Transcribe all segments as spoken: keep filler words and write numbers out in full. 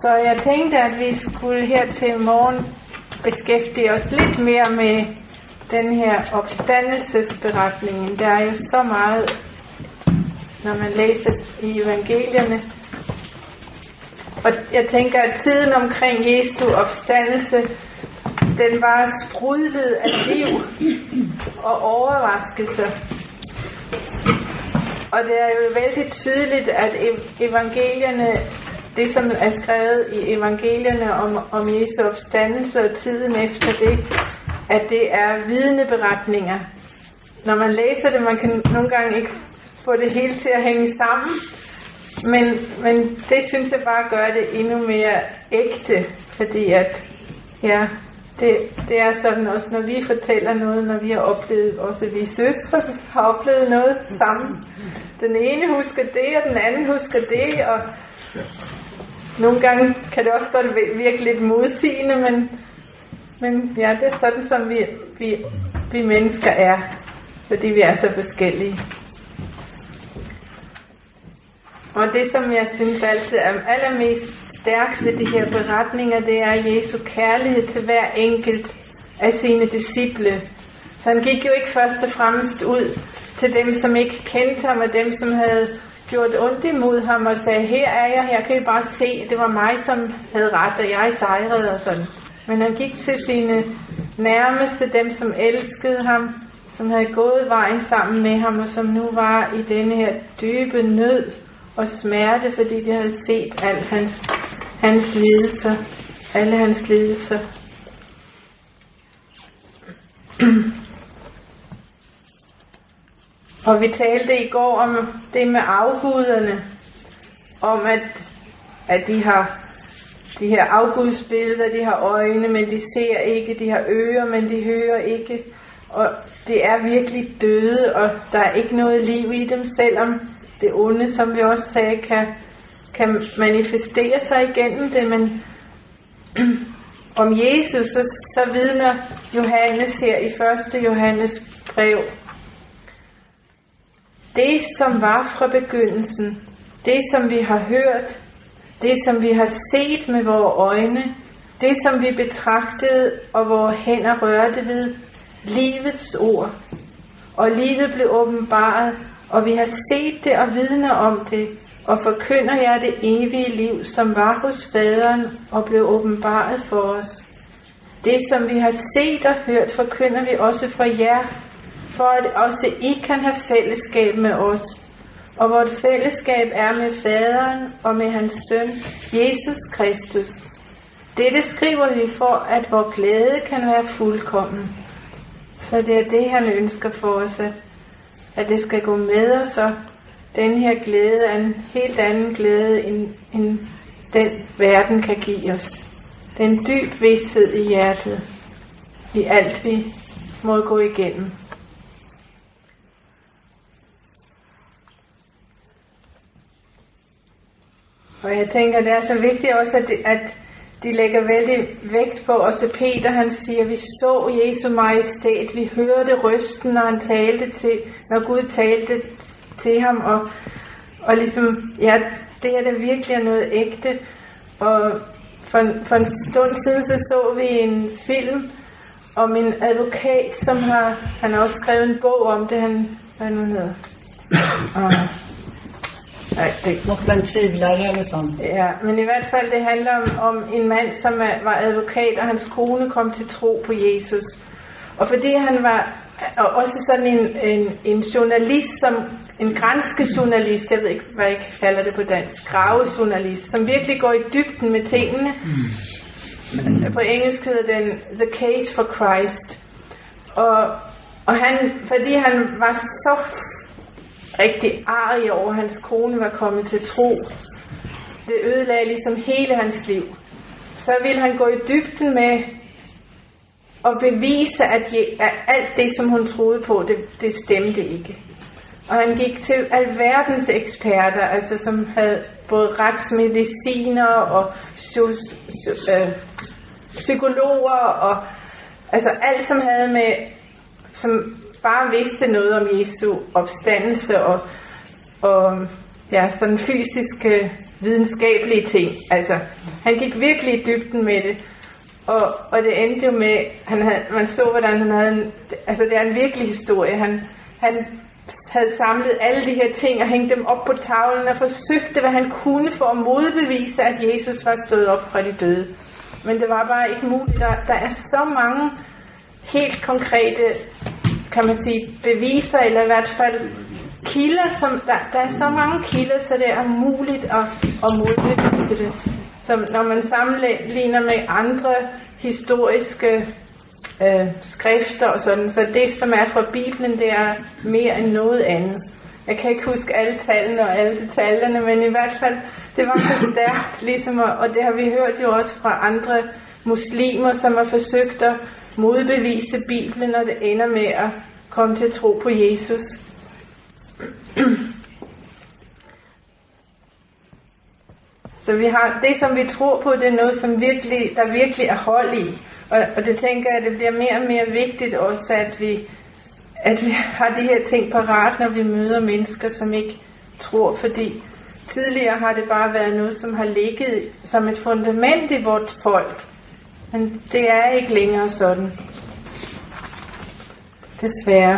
Så jeg tænkte, at vi skulle her til morgen beskæftige os lidt mere med den her opstandelsesberetning. Der er jo så meget, når man læser i evangelierne. Og jeg tænker, at tiden omkring Jesu opstandelse, den var sprudlet af liv og overraskelser. Og det er jo vældig tydeligt, at evangelierne, det som er skrevet i evangelierne om, om Jesu opstandelse og tiden efter det, at det er vidneberetninger. Når man læser det, man kan nogle gange ikke få det hele til at hænge sammen, men, men det synes jeg bare gør det endnu mere ægte, fordi at, ja, det, det er sådan også, når vi fortæller noget, når vi har oplevet, også vi søstre har oplevet noget sammen. Den ene husker det, og den anden husker det, og nogle gange kan det også godt virke lidt modsigende, men, men ja, det er sådan, som vi, vi, vi mennesker er, fordi vi er så forskellige. Og det, som jeg synes altid er allermest stærkt ved de her beretninger, det er Jesu kærlighed til hver enkelt af sine disciple. Så han gik jo ikke først og fremmest ud til dem, som ikke kendte ham, og dem, som havde gjort ondt imod ham, og sagde, her er jeg, her kan I bare se, det var mig, som havde ret, og jeg sejrede og sådan. Men han gik til sine nærmeste, dem som elskede ham, som havde gået vejen sammen med ham, og som nu var i denne her dybe nød og smerte, fordi de havde set alt hans, hans lidelser, alle hans lidelser. Og vi talte i går om det med afguderne, om at, at de har de her afgudsbilleder, de har øjne, men de ser ikke, de har ører, men de hører ikke, og det er virkelig døde, og der er ikke noget liv i dem, selvom det onde, som vi også sagde, kan, kan manifestere sig igennem det, men om Jesus, så, så vidner Johannes her i første Johannes brev. Det, som var fra begyndelsen, det, som vi har hørt, det, som vi har set med vores øjne, det, som vi betragtede og vores hænder rørte ved, livets ord. Og livet blev åbenbaret, og vi har set det og vidner om det, og forkynder jer det evige liv, som var hos Faderen og blev åbenbaret for os. Det, som vi har set og hørt, forkynder vi også for jer, for at også I kan have fællesskab med os. Og vort fællesskab er med Faderen og med hans søn, Jesus Kristus. Dette skriver vi for, at vor glæde kan være fuldkommen. Så det er det, han ønsker for os, at, at det skal gå med os, og den her glæde er en helt anden glæde, end, end den verden kan give os. Det er en dyb vidsthed i hjertet, i alt vi må gå igennem. Og jeg tænker, det er så vigtigt også, at, det, at de lægger vældig vægt på, også Peter, han siger, vi så Jesu majestæt, vi hørte røsten, når han talte til, når Gud talte til ham, og, og ligesom, ja, det er da virkelig noget ægte. Og for, for en stund siden, så så vi en film om en advokat, som har, han har også skrevet en bog om det, han, hvad nu hedder? Og, nej, det Nok blandt tvivlere eller sådan. Ja, men i hvert fald det handler om, om en mand, som er, var advokat, og hans kone kom til tro på Jesus. Og fordi han var og også sådan en, en, en journalist, som en granskjournalist, jeg ved ikke, hvad jeg kalder det på dansk, gravejournalist, som virkelig går i dybden med tingene. Mm. På engelsk hedder den The Case for Christ. Og, og han, fordi han var så rigtig arg over, at hans kone var kommet til tro. Det ødelagde ligesom hele hans liv. Så ville han gå i dybden med at bevise, at, at alt det, som hun troede på, det, det stemte ikke. Og han gik til alverdens eksperter, altså som havde både retsmediciner og psy- psy- øh, psykologer, og altså alt, som havde med, som bare vidste noget om Jesu opstandelse, og, og ja, sådan fysiske, videnskabelige ting. Altså, han gik virkelig i dybden med det. Og, og det endte jo med, han havde, man så, hvordan han havde en, altså det er en virkelig historie. Han, han havde samlet alle de her ting og hængt dem op på tavlen og forsøgte, hvad han kunne for at modbevise, at Jesus var stået op fra de døde. Men det var bare ikke muligt. Der, der er så mange helt konkrete, kan man sige, beviser, eller i hvert fald kilder, som, der, der er så mange kilder, så det er muligt at, at modbevise det. Så når man sammenligner med andre historiske øh, skrifter og sådan, så det, som er fra Bibelen, det er mere end noget andet. Jeg kan ikke huske alle tallene og alle detaljerne, men i hvert fald, det var så stærkt, ligesom, og det har vi hørt jo også fra andre muslimer, som har forsøgt at modbevise Bibelen, og det ender med at komme til at tro på Jesus. Så vi har det, som vi tror på, det er noget, som virkelig, der virkelig er hold i. Og, og det tænker jeg, at det bliver mere og mere vigtigt også, at vi, at vi har de her ting parat, når vi møder mennesker, som ikke tror. Fordi tidligere har det bare været noget, som har ligget som et fundament i vort folk. Men det er ikke længere sådan. Desværre.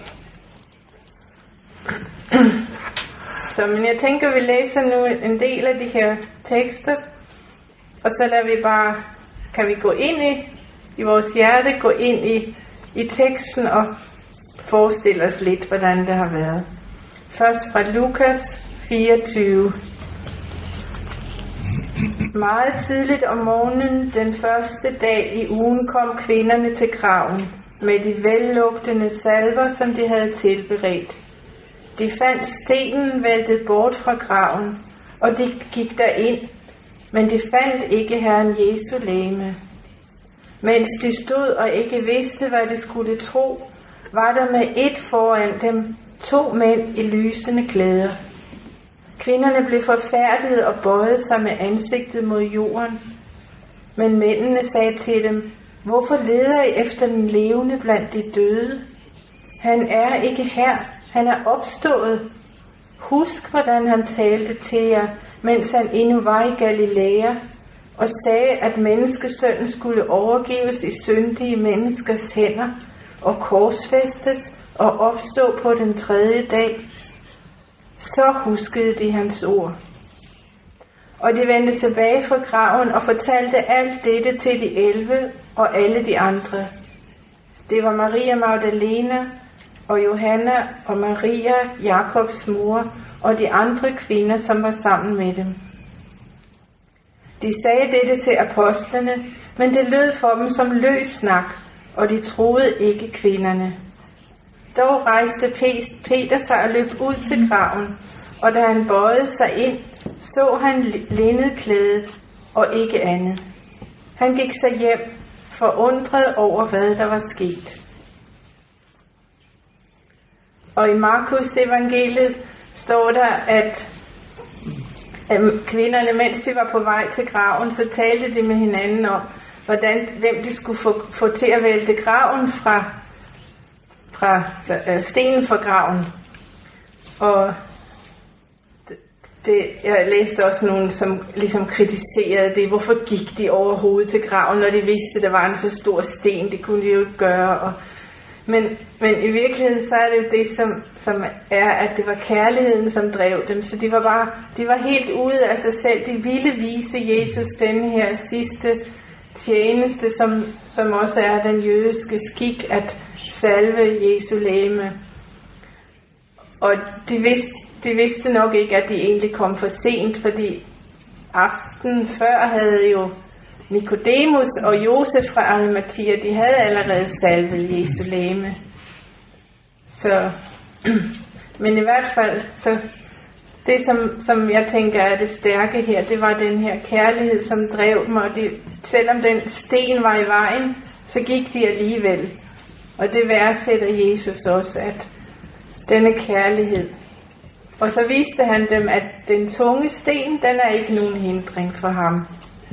Så, men jeg tænker, at vi læser nu en del af de her tekster, og så lader vi bare, kan vi gå ind i, i vores hjerte, gå ind i, i teksten og forestille os lidt, hvordan det har været. Først fra Lukas fireogtyve. Meget tidligt om morgenen, den første dag i ugen, kom kvinderne til graven med de vellugtende salver, som de havde tilberedt. De fandt stenen væltet bort fra graven, og de gik derind, men de fandt ikke Herren Jesu legeme. Mens de stod og ikke vidste, hvad de skulle tro, var der med et foran dem to mænd i lysende klæder. Kvinderne blev forfærdede og bøjede sig med ansigtet mod jorden. Men mændene sagde til dem, hvorfor leder I efter den levende blandt de døde? Han er ikke her, han er opstået. Husk, hvordan han talte til jer, mens han endnu var i Galilea, og sagde, at menneskesønnen skulle overgives i syndige menneskers hænder, og korsfæstes og opstå på den tredje dag. Så huskede de hans ord. Og de vendte tilbage fra graven og fortalte alt dette til de elleve og alle de andre. Det var Maria Magdalena og Johanna og Maria, Jakobs mor, og de andre kvinder, som var sammen med dem. De sagde dette til apostlene, men det lød for dem som løs snak, og de troede ikke kvinderne. Dog rejste Peter sig og løb ud til graven, og da han bøjede sig ind, så han linnedklædet og ikke andet. Han gik så hjem, forundret over, hvad der var sket. Og i Markus evangeliet står der, at kvinderne, mens de var på vej til graven, så talte de med hinanden om, hvordan, hvem de skulle få, få til at vælte graven fra, fra stenen fra graven. Og det, jeg læste også nogen, som ligesom kritiserede det. Hvorfor gik de overhovedet til graven, når de vidste, at der var en så stor sten? Det kunne de jo ikke gøre. Og, men, men i virkeligheden, så er det jo det, som, som er, at det var kærligheden, som drev dem. Så de var bare, de var helt ude af sig selv. De ville vise Jesus den her sidste tjeneste, som, som også er den jødiske skik, at salve Jesu legeme. Og de vidste, de vidste nok ikke, at de egentlig kom for sent, fordi aftenen før havde jo Nikodemus og Josef fra Arimathea, de havde allerede salvet Jesu legeme. Så, men i hvert fald, så det som, som jeg tænker er det stærke her, det var den her kærlighed, som drev dem, og de, selvom den sten var i vejen, så gik de alligevel. Og det værdsætter Jesus også, at denne kærlighed. Og så viste han dem, at den tunge sten, den er ikke nogen hindring for ham.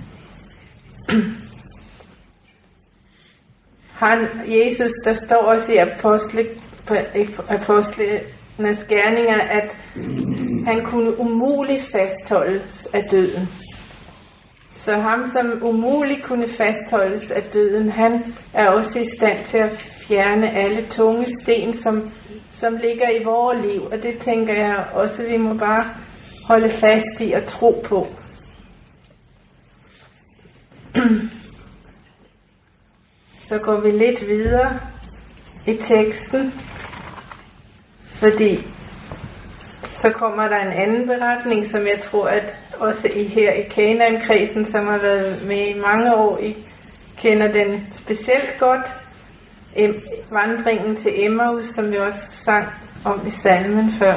Han, Jesus, der står også i apostle, apostlenes gerninger, at han kunne umuligt fastholdes af døden. Så ham, som umuligt kunne fastholdes af døden, han er også i stand til at fjerne alle tunge sten, som, som ligger i vores liv. Og det tænker jeg også, vi må bare holde fast i og tro på. Så går vi lidt videre i teksten, fordi så kommer der en anden beretning, som jeg tror, at også I her i Kanaan-kredsen, som har været med i mange år, I kender den specielt godt. Vandringen til Emmaus, som vi også sang om i salmen før.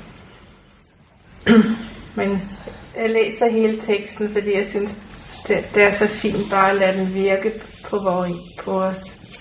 Men jeg læser hele teksten, fordi jeg synes, det, det er så fint bare at lade den virke på, vores, på os.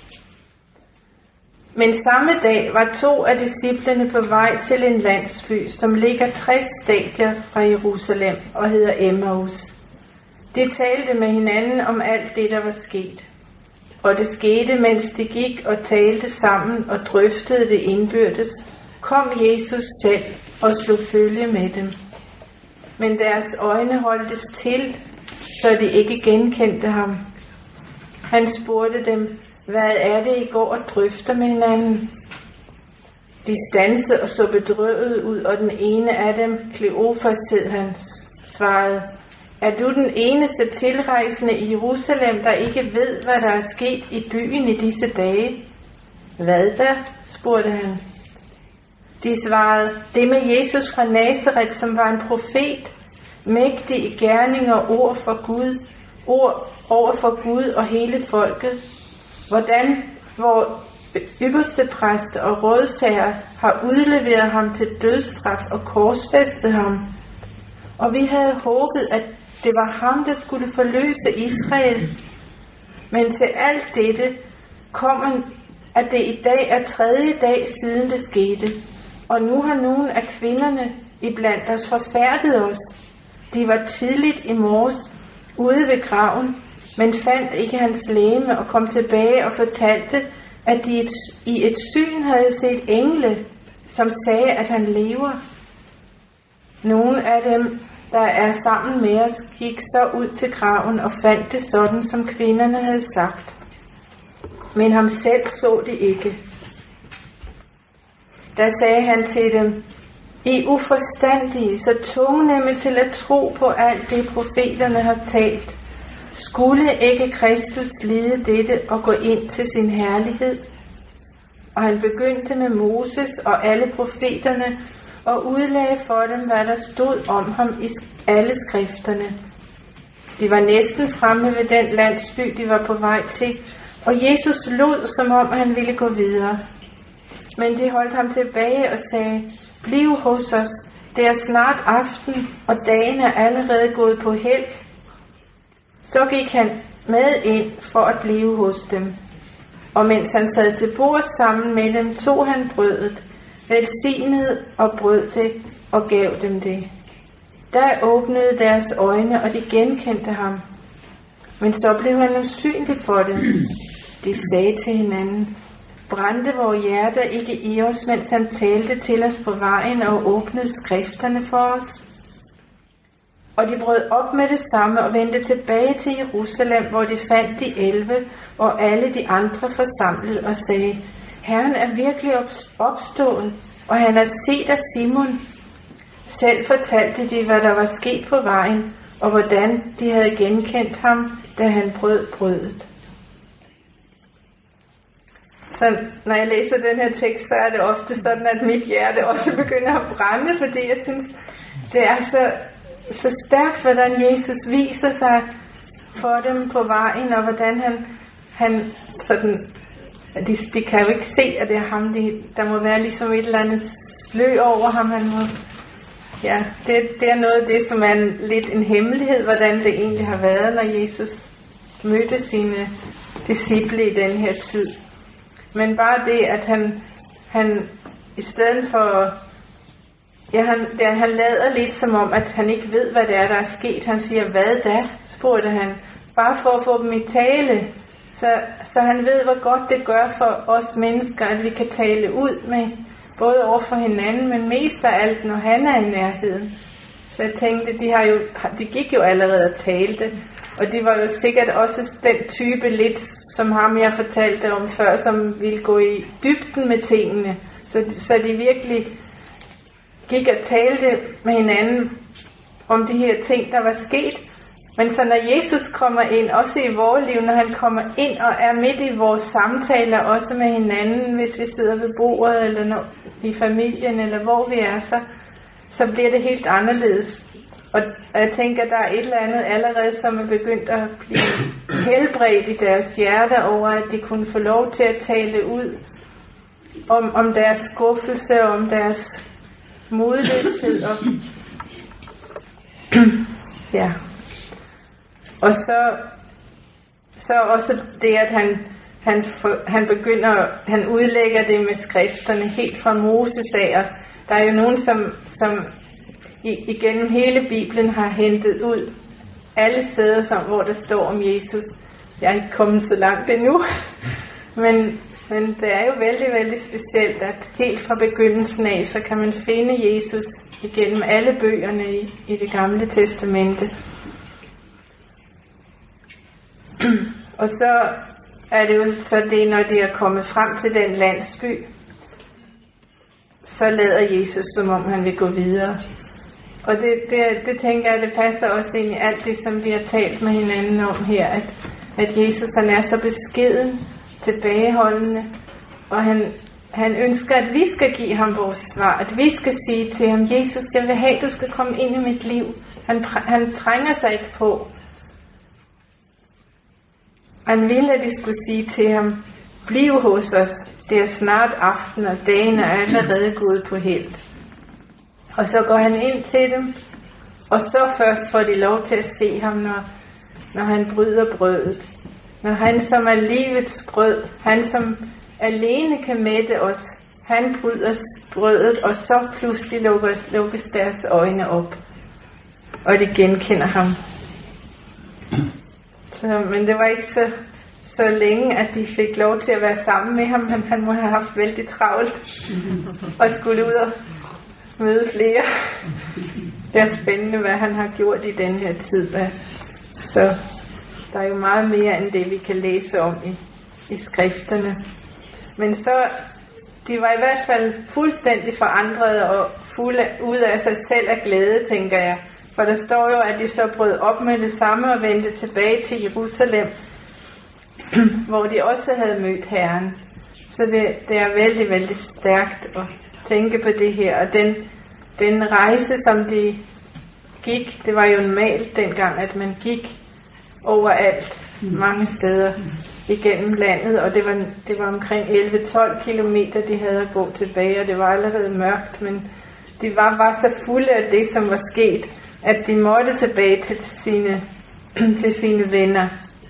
Men samme dag var to af disciplene på vej til en landsby, som ligger tres stadier fra Jerusalem og hedder Emmaus. De talte med hinanden om alt det, der var sket. Og det skete, mens de gik og talte sammen og drøftede det indbyrdes, kom Jesus selv og slog følge med dem. Men deres øjne holdtes til, så de ikke genkendte ham. Han spurgte dem, hvad er det, I går og drøfter med hinanden? De stansede og så bedrøvet ud, og den ene af dem, Kleofas hed han, svarede, er du den eneste tilrejsende i Jerusalem, der ikke ved, hvad der er sket i byen i disse dage? Hvad da? Spurgte han. De svarede, det med Jesus fra Nazaret, som var en profet, mægtig i gerninger og ord for Gud, ord over for Gud og hele folket. Hvordan vor ypperste præster og rådsherrer har udleveret ham til dødsstraf og korsfæstet ham. Og vi havde håbet, at det var ham, der skulle forløse Israel. Men til alt dette kom, at det i dag er tredje dag siden det skete. Og nu har nogle af kvinderne iblandt os forfærdet os. De var tidligt i morges ude ved graven, men fandt ikke hans legeme og kom tilbage og fortalte, at de i et syn havde set engle, som sagde, at han lever. Nogle af dem, der er sammen med os, gik så ud til graven og fandt det sådan, som kvinderne havde sagt. Men ham selv så det ikke. Da sagde han til dem, I uforstandige, så tungnemme til at tro på alt det, profeterne har talt. Skulle ikke Kristus lide dette og gå ind til sin herlighed? Og han begyndte med Moses og alle profeterne og udlagde for dem, hvad der stod om ham i alle skrifterne. De var næsten fremme ved den landsby, de var på vej til, og Jesus lod, som om han ville gå videre. Men de holdt ham tilbage og sagde, bliv hos os, det er snart aften, og dagen er allerede gået på held. Så gik han med ind for at blive hos dem. Og mens han sad til bord sammen med dem, tog han brødet, velsignede og brød det og gav dem det. Der åbnede deres øjne, og de genkendte ham. Men så blev han usynlig for dem. De sagde til hinanden, brændte vores hjerter ikke i os, mens han talte til os på vejen og åbnede skrifterne for os? Og de brød op med det samme og vendte tilbage til Jerusalem, hvor de fandt de elve og alle de andre forsamlet og sagde, Herren er virkelig opstået, og han har set af Simon. Selv fortalte de, hvad der var sket på vejen, og hvordan de havde genkendt ham, da han brød brødet. Så når jeg læser den her tekst, så er det ofte sådan, at mit hjerte også begynder at brænde, fordi jeg synes, det er så, så stærkt, hvordan Jesus viser sig for dem på vejen, og hvordan han, han sådan, de, de kan jo ikke se, at det er ham, de, der må være ligesom et eller andet slø over ham, han må, ja, det, det er noget af det, som er en, lidt en hemmelighed, hvordan det egentlig har været, når Jesus mødte sine disciple i den her tid. Men bare det, at han, han i stedet for, ja, han, der, han lader lidt som om, at han ikke ved, hvad det er, der er sket. Han siger, hvad da, spurgte han, bare for at få dem i tale, så, så han ved, hvor godt det gør for os mennesker, at vi kan tale ud med, både over for hinanden, men mest af alt, når han er i nærheden. Så jeg tænkte, de, har jo, de gik jo allerede og talte, og de var jo sikkert også den type lidt, som ham jeg fortalte om før, som ville gå i dybden med tingene. Så, så de virkelig gik og talte med hinanden om de her ting, der var sket. Men så når Jesus kommer ind, også i vores liv, når han kommer ind og er midt i vores samtaler, også med hinanden, hvis vi sidder ved bordet, eller når, i familien, eller hvor vi er, så, så bliver det helt anderledes. Og, og jeg tænker, der er et eller andet allerede, som er begyndt at blive helbredt i deres hjerter over, at de kunne få lov til at tale ud om, om deres skuffelse, om deres modløshed. Og, ja. Og så, så også det, at han, han, han begynder, han udlægger det med skrifterne helt fra Moses af. Og der er jo nogen, som, som igennem hele Bibelen har hentet ud alle steder, som, hvor der står om Jesus. Jeg er ikke kommet så langt endnu, men, men det er jo vældig, vældig specielt, at helt fra begyndelsen af, så kan man finde Jesus igennem alle bøgerne i, i det gamle testamente. Og så er det jo så det, når de er kommet frem til den landsby, så lader Jesus, som om han vil gå videre. Og det, det, det tænker jeg, det passer også ind i alt det, som vi har talt med hinanden om her, at, at Jesus han er så beskeden, tilbageholdende, og han, han ønsker, at vi skal give ham vores svar, at vi skal sige til ham, Jesus, jeg vil have, at du skal komme ind i mit liv. Han, han trænger sig ikke på. Han ville, at vi skulle sige til ham, bliv hos os, det er snart aften, og dagen er allerede gået på held. Og så går han ind til dem, og så først får de lov til at se ham, når, når han bryder brødet. Når han, som er livets brød, han som alene kan mætte os, han bryder brødet, og så pludselig lukkes, lukkes deres øjne op, og de genkender ham. Så, men det var ikke så, så længe, at de fik lov til at være sammen med ham, men han må have haft vældig travlt, og skulle ud og møde flere. Det er spændende, hvad han har gjort i den her tid. Så der er jo meget mere end det, vi kan læse om i, i skrifterne. Men så, de var i hvert fald fuldstændig forandrede og fulde ud af sig selv af glæde, tænker jeg. For der står jo, at de så brød op med det samme og vendte tilbage til Jerusalem, hvor de også havde mødt Herren. Så det, det er vældig, vældig stærkt at tænke på det her. Og den, den rejse, som de gik, det var jo normalt dengang, at man gik overalt, mange steder igennem landet. Og det var, det var omkring elleve til tolv kilometer, de havde at gå tilbage, og det var allerede mørkt. Men de var, var så fulde af det, som var sket, at de måtte tilbage til sine, til sine venner.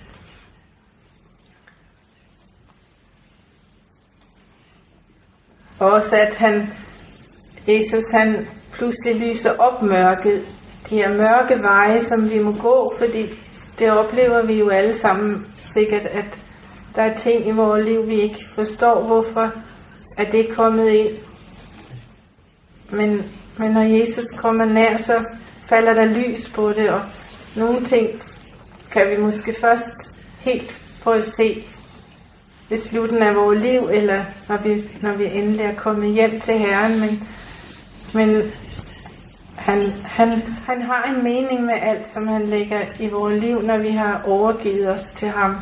Og også at han, Jesus han pludselig lyser op mørket, de her mørke veje, som vi må gå, fordi det oplever vi jo alle sammen sikkert, at der er ting i vores liv, vi ikke forstår, hvorfor er det kommet ind. Men, men når Jesus kommer nær, så falder der lys på det, og nogle ting kan vi måske først helt få at se ved slutten af vores liv, eller når vi, når vi endelig er kommet hjem til Herren. Men, men han, han, han har en mening med alt, som han lægger i vores liv, når vi har overgivet os til ham.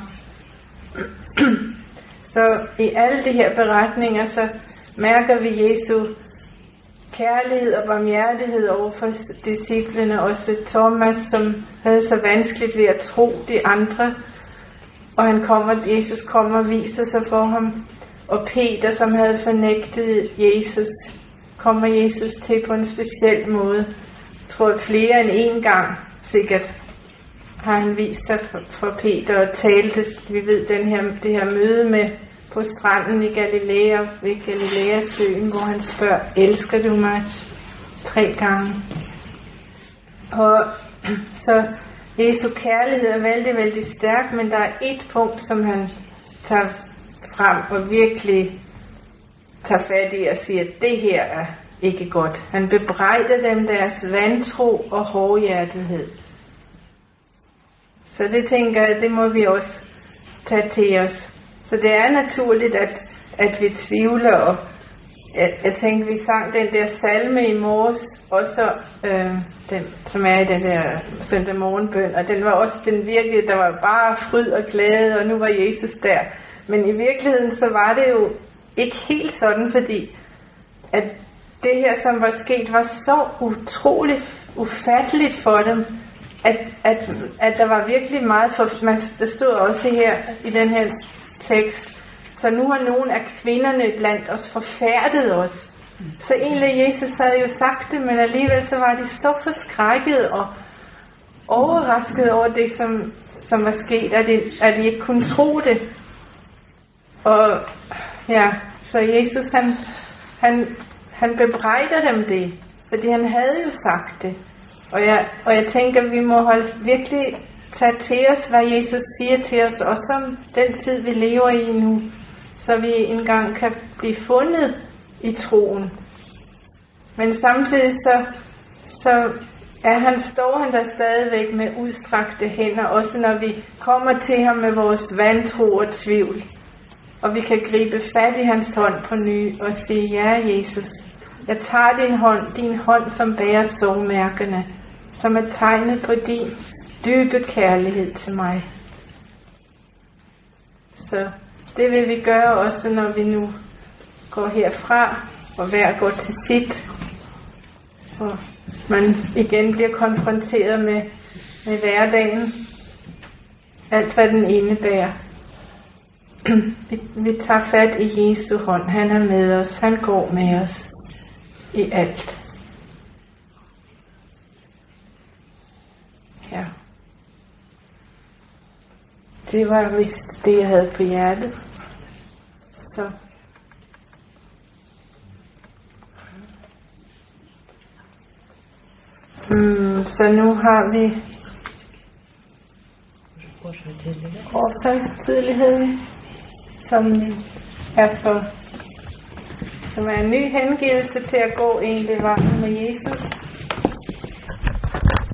Så i alle de her beretninger, så mærker vi Jesu kærlighed og barmhjertighed over for disciplene, også Thomas, som havde så vanskeligt ved at tro de andre. Og han kommer, Jesus kommer og viser sig for ham. Og Peter, som havde fornægtet Jesus, kommer Jesus til på en speciel måde. Jeg tror, flere end en gang sikkert har han vist sig for Peter og talte. Vi ved den her, det her møde med på stranden i Galilea, ved Galileasøen, hvor han spørger, elsker du mig? Tre gange. Og så Jesu kærlighed er vældig, vældig stærk, men der er et punkt, som han tager frem og virkelig tager fat i og siger, at det her er ikke godt. Han bebrejder dem deres vantro og hårdhjertethed. Så det tænker jeg, det må vi også tage til os. Så det er naturligt, at, at vi tvivler. Og jeg, jeg tænker, vi sang den der salme i morges, også øh, den, som er i den der søndag morgenbøn, og den var også, den virkede, der var bare fryd og glæde, og nu var Jesus der. Men i virkeligheden, så var det jo ikke helt sådan, fordi at det her, som var sket, var så utroligt ufatteligt for dem, at, at, at der var virkelig meget for, der stod også her i den her tekst, så nu har nogle af kvinderne blandt os forfærdet os. Så egentlig Jesus havde jo sagt det, men alligevel så var de så forskrækket og overrasket over det, som, som var sket, at de, at de ikke kunne tro det. Og ja, så Jesus han, han, han bebrejder dem det, fordi han havde jo sagt det. Og jeg, og jeg tænker, vi må holde, virkelig tage til os, hvad Jesus siger til os, også om den tid, vi lever i nu, så vi engang kan blive fundet i troen. Men samtidig så, så er han, står han der stadigvæk med udstrakte hænder, også når vi kommer til ham med vores vantro og tvivl. Og vi kan gribe fat i hans hånd på ny og sige, ja Jesus, jeg tager din hånd, din hånd som bærer sårmærkerne, som er tegnet på din dybe kærlighed til mig. Så det vil vi gøre også, når vi nu går herfra, og hver går til sit. Og man igen bliver konfronteret med, med hverdagen. Alt hvad den indebærer. vi, vi tager fat i Jesu hånd. Han er med os. Han går med os i alt. Ja. Det var vist det, jeg havde på hjertet. Så. Mm, så nu har vi årsagstidligheden, som er for, som er en ny hengivelse til at gå egentlig vejen med Jesus.